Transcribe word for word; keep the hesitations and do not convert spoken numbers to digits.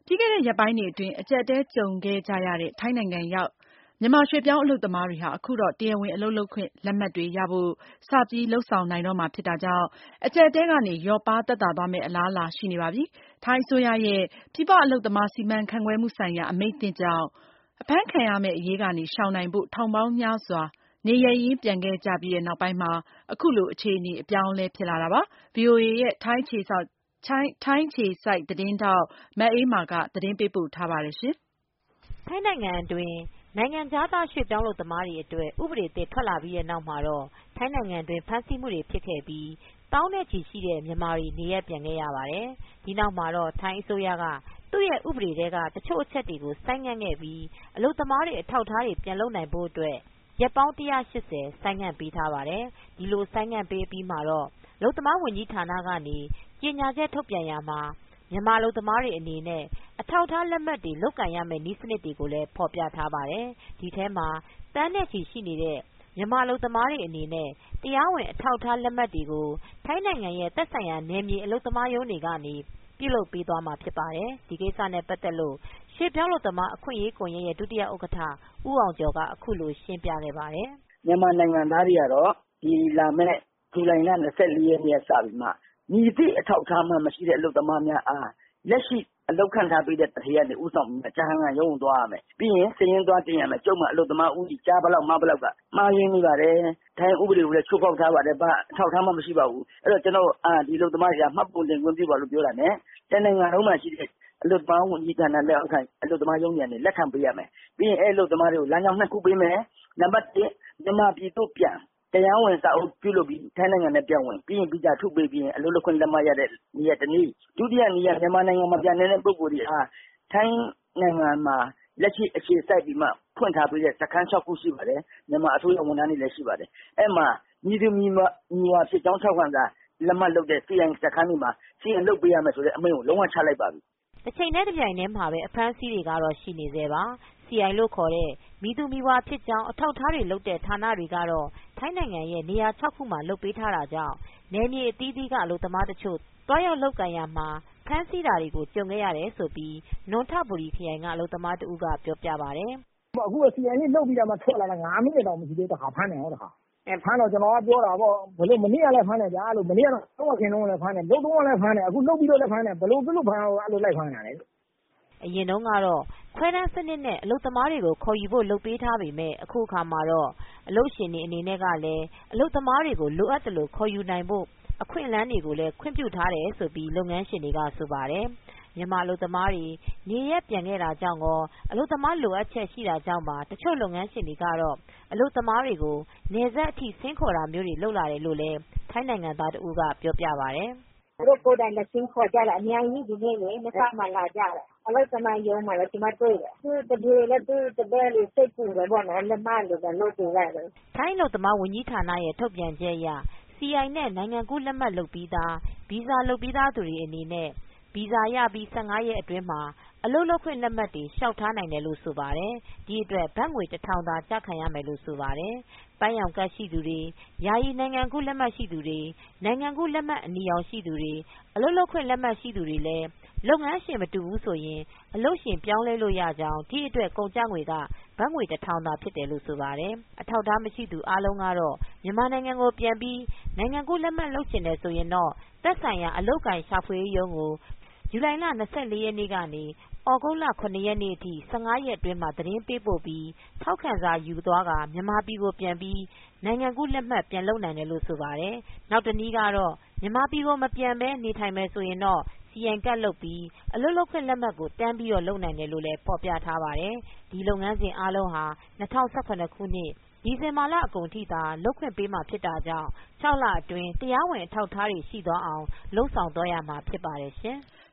ပြီးခဲ့တဲ့ရက်ပိုင်းတွေအတွင်း အကျပ်အတည်းကြုံခဲ့ကြရတဲ့ ထိုင်းနိုင်ငံရောက် မြန်မာရွှေ့ပြောင်းအလုပ်သမားတွေဟာ အခုတော့ တရားဝင်အလုပ်လုပ်ခွင့်လက်မှတ်တွေရဖို့ စပြီးလုပ်ဆောင်နိုင်တော့မှာဖြစ်တာကြောင့် အကျပ်အတည်းကနေ လျော့ပါးသက်သာသွားမယ့် အလားအလာရှိနေပါပြီ။ ထိုင်းအစိုးရရဲ့ ပြည်ပအလုပ်သမား စီမံခန့်ခွဲမှုဆိုင်ရာ အမိန့်သစ်ကြောင့် အဖမ်းခံရမယ့်အရေးကနေ ရှောင်နိုင်ဖို့ ထောင်ပေါင်းများစွာ နေရပ်ရင်းပြန်ခဲ့ကြပြီးနောက်ပိုင်းမှာ အခုလို အခြေအနေ အပြောင်းအလဲဖြစ်လာတာပါ။ ဗွီအိုအေရဲ့ ထိုင်းအခြေစိုက်သတင်းထောက် မအေးအေးမာက သတင်းပေးပို့ထားပါတယ်။ထိုင်းနိုင်ငံအတွင်း နိုင်ငံခြားသားရွှေ့ပြောင်းအလုပ်သမားတွေအတွက် ဥပဒေသစ်ထွက်လာပြီးနောက်မှာတော့ ထိုင်းနိုင်ငံတွင်း ဖမ်းဆီးမှုတွေဖြစ်ခဲ့ပြီး သောင်းနဲ့ချီရှိတဲ့မြန်မာတွေ နေရပ်ပြန်ခဲ့ရပါတယ်။ ဒီနောက်မှာတော့ ထိုင်းအစိုးရက သူ့ရဲ့ဥပဒေထဲက တချို့အချက်တွေကို ဆိုင်းငံ့ခဲ့ပြီး အလုပ်သမားတွေ အထောက်အထားတွေ ပြန်လုပ်နိုင်ဖို့အတွက် ရက်ပေါင်း ၁၈၀ ဆိုင်းငံ့ပေးထားပါတယ်။ ဒီလိုဆိုင်းငံ့ပေးအပြီးမှာတော့ အလုပ်သမားဝန်ကြီးဌာနကနေ ကြေညာချက်ထုတ်ပြန်ရာမှာ မြန်မာအလုပ်သမားတွေအနေနဲ့ အထောက်အထားလက်မှတ်တွေ လုပ်ကိုင်ရမယ့် နည်းစနစ်တွေကိုလည်း ဖော်ပြထားပါတယ်။ ဒီထဲမှာ သန်းနဲ့ချီရှိနေတဲ့ မြန်မာအလုပ်သမားတွေအနေနဲ့ တရားဝင်အထောက်အထားလက်မှတ်တွေကို ထိုင်းနိုင်ငံရဲ့သက်ဆိုင်ရာ နယ်မြေအလုပ်သမားရုံးတွေကနေ ပြုလုပ်ပေးသွားမှာဖြစ်ပါတယ်။ ဒီကိစ္စနဲ့ပတ်သက်လို့ ရွှေ့ပြောင်းအလုပ်သမားအခွင့်အရေးကွန်ယက်ရဲ့ ဒုတိယဥက္ကဋ္ဌ ဦးအောင်ကျော်က အခုလိုရှင်းပြခဲ့ပါတယ်။ "မြန်မာနိုင်ငံသားတွေကတော့ ဒီလာမယ့် ဇူလိုင်လ ၂၄ ရက်နေ့ကစပြီးမှ မည်သည့်အထောက်အထားမှမရှိတဲ့အလုပ်သမားများအား လက်ရှိအလုပ်ခန့်ထားပေးတဲ့သူဌေးကဦးဆောင်ပြီး ကျဟမ်ငါရုံးကိုသွားရမယ်။ ပြီးရင်စာရင်းသွားတင်ရမယ်။ ကျုပ်မှာအလုပ်သမားဦးရေ ကျားဘယ်လောက် မဘယ်လောက်က မှားယွင်းနေပါတယ်။ ထိုင်းဥပဒေကိုလည်း ချိုးဖောက်ထားပါတယ်။ ဘာအထောက်အထားမှမရှိပါဘူး။ အဲဒီတော့ ကျနော့်ကိုဒီအလုပ်သမားတွေက မှတ်ပုံတင်ခွင့်ပြုပါလို့ပြောတာနဲ့ တနိုင်ငံလုံးမှာရှိတဲ့အလုပ်သမားဝန်ကြီးဌာနလက်အောက်ခံအလုပ်သမားရုံးတွေကနေ လက်ခံပေးရမယ်။ ပြီးရင်အဲဒီအလုပ်သမားတွေကို လမ်းကြောင်းနှစ်ခုပေးမယ်။ နံပါတ် မြန်မာပြည်သို့ပြန်တရားဝင်စာအုပ်ပြုလုပ်ပြီးထိုင်းနိုင်ငံထဲပြန်ဝင်ပြီးရင်ဗီဇာထုတ်ပေးပြီးရင်အလုပ်လုပ်ခွင့်လက်မှတ်ရတဲ့နည်းကတနည်း။ ဒုတိယနည်းကမြန်မာနိုင်ငံမှာပြန်နေတဲ့ပုဂ္ဂိုလ်တွေအားထိုင်းနိုင်ငံမှာလက်ရှိအခြေစိုက်ပြီးမှဖွင့်ထားပေးတဲ့စခန်း ၆ ခုရှိပါတယ်။ မြန်မာအစိုးရဝန်ထမ်းတွေလည်းရှိပါတယ်။ အဲဒီမှာမည်သူမည်ဝါဖြစ်ကြောင်းထောက်ခံစာလက်မှတ်လုပ်တဲ့ စီအိုင် စခန်းတွေမှာ စီအိုင်လုပ်ပေးရမယ်ဆိုတဲ့အမိန့်ကိုလုံးဝချလိုက်ပါပြီ။ " တချိန်တည်းတပြိုင်တည်းမှာပဲ အဖမ်းအဆီးတွေကတော့ ရှိနေဆဲပါ။ စီအိုင်လို့ခေါ်တဲ့ မည်သူမည်ဝါဖြစ်ကြောင်း အထောက်အထားတွေလုပ်တဲ့ဌာနတွေကတော့ ထိုင်းနိုင်ငံရဲ့နေရာ ၆ ခုမှာလုပ်ပေးထားတာကြောင့် နယ်မြေအသီးသီးက အလုပ်သမားတချို့ သွားရောက်လုပ်ကိုင်ရာမှာ ဖမ်းဆီးတာတွေကို ကြုံခဲ့ရတယ်လို့ နွန်ထဘူရီခရိုင်က အလုပ်သမားတဦးကပြောပြပါတယ်။ "အခုစီအိုင်လေးလုပ်ပြီးထွက်လာတာ ငါးမိနစ်တောင်မရှိသေးဘူး တခါဖမ်းတယ်။ ဖမ်းတော့ကျနော်ကပြောတာပေါ့။ မနေ့ကလည်းဖမ်းတယ်ဗျာ။ မနေ့ကတော့မလုပ်ခင်တုန်းကလည်းဖမ်းတယ်။ လုပ်တုန်းကလည်းဖမ်းတယ်။ အခုလုပ်ပြီးတော့လည်းဖမ်းတယ်။ ဘယ်လိုဖြစ်လို့လိုက်ဖမ်းတာလဲ " အရင်တုန်းကတော့ ခွဲတမ်းစနစ်နဲ့ အလုပ်သမားတွေကို ခေါ်ယူဖို့လုပ်ပေးထားပေမယ့် အခုအခါမှာတော့ အလုပ်ရှင်တွေအနေနဲ့ကလည်း အလုပ်သမားတွေကို လိုအပ်သလိုခေါ်ယူနိုင်ဖို့ အခွင့်အလမ်းတွေကိုလည်း ခွင့်ပြုထားတယ်လို့ လုပ်ငန်းရှင်တွေကဆိုပါတယ်။ မြန်မာအလုပ်သမားတွေ နေရပ်ပြန်ခဲ့တာကြောင့်ကော အလုပ်သမားလိုအပ်ချက်ရှိတာကြောင့်ပါ တချို့လုပ်ငန်းရှင်တွေကတော့ အလုပ်သမားတွေကို နယ်စပ်အထိ ဆင့်ခေါ်တာမျိုးတွေလုပ်လာတယ်လို့လည်း ထိုင်းနိုင်ငံသားတဦးကပြောပြပါတယ်။ "သူတို့ကိုယ်တိုင်လာဆင့်ခေါ်ကြတာအများကြီး ဒီနေ့လေ မဲဆောက်မှာလာကြတယ်။ အလုပ်သမားရုံးမှာလည်း ကျမတွေ့တယ်။ သူတတွေလည်း သူတပည့်တွေစိတ်ပူတယ်ပေါ့နော်။ လက်မတွေဘာတွေလုပ်ပေးရတယ်။" ထိုင်းအလုပ်သမားဝန်ကြီးဌာနရဲ့ထုတ်ပြန်ချက်အရ စီအိုင်နဲ့ နိုင်ငံကူးလက်မှတ်လုပ်ပြီးသား ဗီဇာလုပ်ပြီးသားသူတွေအနေနဲ့ ဗီဇာရပြီး ၁၅ ရက်အတွင်းမှာ အလုပ်လုပ်ခွင့်လက်မှတ်တွေ လျှောက်ထားနိုင်တယ်လို့ဆိုပါတယ်။ ဒီအတွက် ဘတ်ငွေ တထောင်သာ ကျခံရမယ်လို့ဆိုပါတယ်။ ပန်းရောင်ကဒ်ရှိသူတွေ ယာယီနိုင်ငံကူးလက်မှတ်ရှိသူတွေ နိုင်ငံကူးလက်မှတ်အနီရောင်ရှိသူတွေ အလုပ်လုပ်ခွင့်လက်မှတ်ရှိသူတွေလည်း လုပ်ငန်းရှင်မတူဘူးဆိုရင် အလုပ်ရှင်ပြောင်းလဲလို့ရကြောင်း ဒီအတွက်ကုန်ကျငွေက ဘတ်ငွေ တထောင်သာဖြစ်တယ်လို့ဆိုပါတယ်။ အထောက်အထားမရှိသူအားလုံးကတော့ မြန်မာနိုင်ငံကိုပြန်ပြီး နိုင်ငံကူးလက်မှတ်လုပ်ချင်တယ်ဆိုရင်တော့ သက်ဆိုင်ရာအလုပ်အကိုင်ရှာဖွေရေးရုံးကို ဇူလိုင်လ ၂၄ ရက်နေ့ကနေ သြဂုတ်လ ၇ ရက်နေ့အထိ ၁၅ ရက်အတွင်းမှာ သတင်းပေးပို့ပြီး ထောက်ခံစာယူသွားကာ မြန်မာပြည်ကိုပြန်ပြီး နိုင်ငံကူးလက်မှတ်ပြန်လုပ်နိုင်တယ်လို့ဆိုပါတယ်။ နောက်တနည်းကတော့ မြန်မာပြည်ကိုမပြန်ဘဲနေထိုင်မယ်ဆိုရင်တော့ စီအိုင်ကဒ်လုပ်ပြီး အလုပ်လုပ်ခွင့်လက်မှတ်ကိုတန်းပြီးလုပ်နိုင်တယ်လို့လည်းဖော်ပြထားပါတယ်။ ဒီလုပ်ငန်းစဉ်အားလုံးဟာ ၂၀၁၇ ခုနှစ် ဒီဇင်ဘာလအကုန်ထိသာ လုပ်ခွင့်ပေးမှာဖြစ်တာကြောင့် ၆ လအတွင်း တရားဝင်အထောက်အထားတွေရှိသွားအောင် လုပ်ဆောင်သွားရမှာဖြစ်ပါတယ်ရှင်။